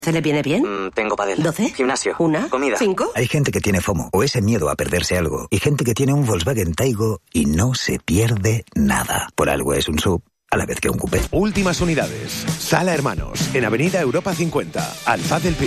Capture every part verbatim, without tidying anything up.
¿Se le viene bien? Mm, tengo pádel. ¿doce? Gimnasio. ¿Una? Comida. ¿Cinco? Hay gente que tiene FOMO, o ese miedo a perderse algo, y gente que tiene un Volkswagen Taigo y no se pierde nada. Por algo es un S U V, a la vez que un coupé. Últimas unidades. Sala Hermanos, en Avenida Europa cincuenta, Alfaz del Pi.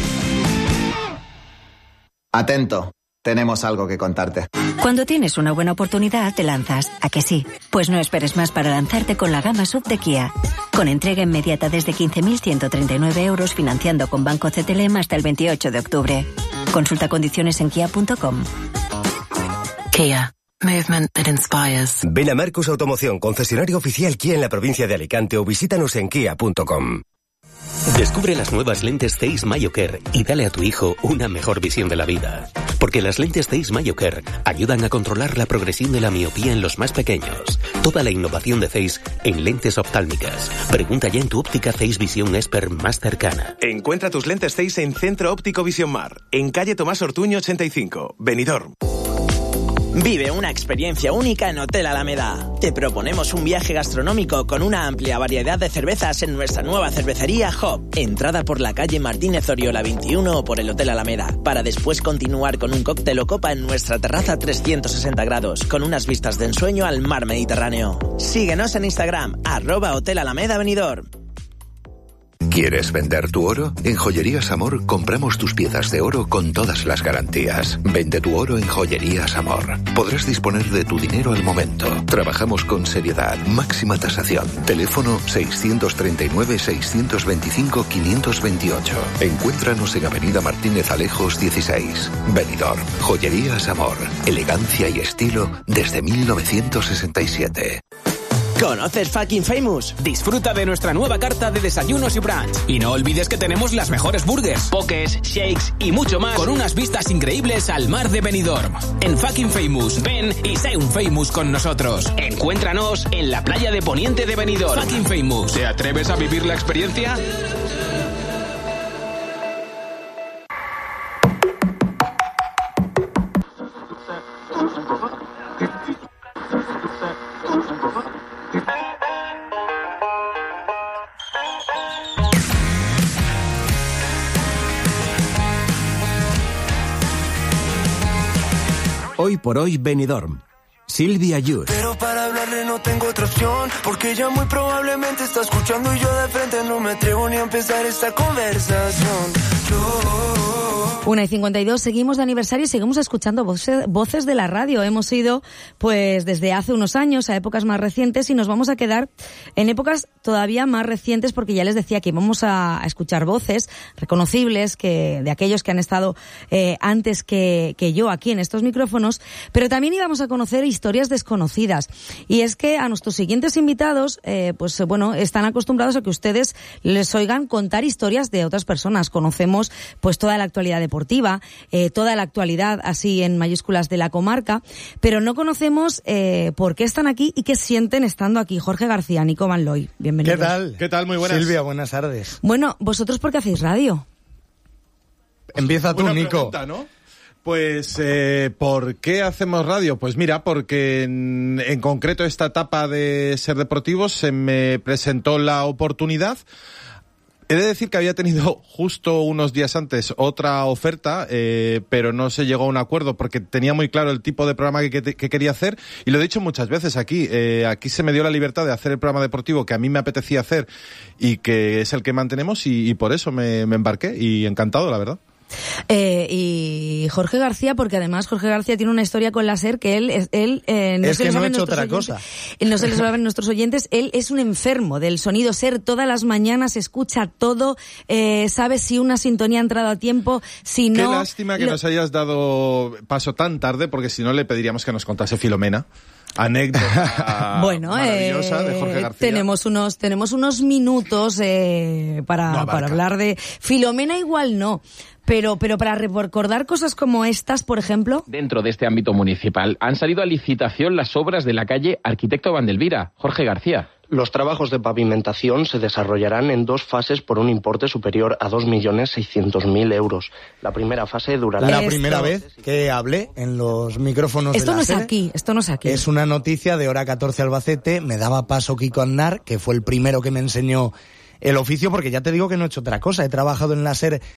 Atento. Tenemos algo que contarte. Cuando tienes una buena oportunidad, te lanzas. ¿A que sí? Pues no esperes más para lanzarte con la gama S U V de Kia. Con entrega inmediata desde quince mil ciento treinta y nueve euros, financiando con Banco C T L M hasta el veintiocho de octubre. Consulta condiciones en kia punto com. Kia. Movement that inspires. Ven a Marcus Automoción, concesionario oficial Kia en la provincia de Alicante, o visítanos en kia punto com. Descubre las nuevas lentes Zeiss MyoCare y dale a tu hijo una mejor visión de la vida. Porque las lentes Zeiss MyoCare ayudan a controlar la progresión de la miopía en los más pequeños. Toda la innovación de Zeiss en lentes oftálmicas. Pregunta ya en tu óptica Zeiss Visión Expert más cercana. Encuentra tus lentes Zeiss en Centro Óptico Visión Mar, en calle Tomás Ortuño ochenta y cinco, Benidorm. Vive una experiencia única en Hotel Alameda. Te proponemos un viaje gastronómico con una amplia variedad de cervezas en nuestra nueva cervecería Hop. Entrada por la calle Martínez Oriola veintiuno o por el Hotel Alameda, para después continuar con un cóctel o copa en nuestra terraza trescientos sesenta grados, con unas vistas de ensueño al mar Mediterráneo. Síguenos en Instagram, arroba Hotel Alameda Benidorm. ¿Quieres vender tu oro? En Joyerías Amor compramos tus piezas de oro con todas las garantías. Vende tu oro en Joyerías Amor. Podrás disponer de tu dinero al momento. Trabajamos con seriedad, máxima tasación. Teléfono seiscientos treinta y nueve, seiscientos veinticinco, quinientos veintiocho. Encuéntranos en Avenida Martínez Alejos dieciséis. Benidorm. Joyerías Amor. Elegancia y estilo desde mil novecientos sesenta y siete. ¿Conoces Fucking Famous? Disfruta de nuestra nueva carta de desayunos y brunch. Y no olvides que tenemos las mejores burgers, pokés, shakes y mucho más, con unas vistas increíbles al mar de Benidorm. En Fucking Famous, ven y sé un famous con nosotros. Encuéntranos en la playa de Poniente de Benidorm. Fucking Famous. ¿Te atreves a vivir la experiencia? Hoy por hoy Benidorm. Silvia Yus. Pero para hablarle no tengo otra opción, porque ella muy probablemente está escuchando y yo de frente no me atrevo ni a empezar esta conversación. Yo... una y cincuenta y dos, seguimos de aniversario y seguimos escuchando voces, voces de la radio. Hemos ido, pues, desde hace unos años a épocas más recientes y nos vamos a quedar en épocas todavía más recientes, porque ya les decía que íbamos a, a escuchar voces reconocibles que de aquellos que han estado eh, antes que, que yo aquí en estos micrófonos, pero también íbamos a conocer historias desconocidas. Y es que a nuestros siguientes invitados, eh, pues, bueno, están acostumbrados a que ustedes les oigan contar historias de otras personas. Conocemos, pues, toda la actualidad de deportiva, eh, toda la actualidad así en mayúsculas de la comarca, pero no conocemos eh, por qué están aquí y qué sienten estando aquí. Jorge García, Nico Van Looy, bienvenidos. ¿Qué tal? ¿Qué tal? Muy buenas. Silvia, buenas tardes. Bueno, ¿vosotros por qué hacéis radio? Empieza tú, Buena Nico. Pregunta, ¿no? Pues, eh, ¿por qué hacemos radio? Pues mira, porque en, en concreto esta etapa de Ser Deportivos se me presentó la oportunidad. He de decir que había tenido justo unos días antes otra oferta, eh, pero no se llegó a un acuerdo porque tenía muy claro el tipo de programa que, que, que quería hacer, y lo he dicho muchas veces aquí, eh, aquí se me dio la libertad de hacer el programa deportivo que a mí me apetecía hacer y que es el que mantenemos, y, y por eso me, me embarqué, y encantado, la verdad. Eh, y Jorge García, porque además Jorge García tiene una historia con la SER que él, él eh, no es se que lo no saben he hecho nuestros otra oyentes, cosa. no se lo saben nuestros oyentes, él es un enfermo del sonido SER. Todas las mañanas escucha todo, eh, sabe si una sintonía ha entrado a tiempo, si no... Qué lástima que lo... nos hayas dado paso tan tarde, porque si no le pediríamos que nos contase Filomena. Anécdota bueno, maravillosa eh, de Jorge García. Tenemos unos, tenemos unos minutos eh, para, no para hablar de Filomena, igual no. Pero, pero para recordar cosas como estas, por ejemplo... Dentro de este ámbito municipal han salido a licitación las obras de la calle Arquitecto Vandelvira. Jorge García. Los trabajos de pavimentación se desarrollarán en dos fases por un importe superior a dos millones seiscientos mil euros. La primera fase durará... La esto... primera vez que hablé en los micrófonos esto de la no es SER, aquí, esto no es aquí. Es una noticia de Hora catorce Albacete, me daba paso Kiko Aznar, que fue el primero que me enseñó el oficio, porque ya te digo que no he hecho otra cosa. He trabajado en la SER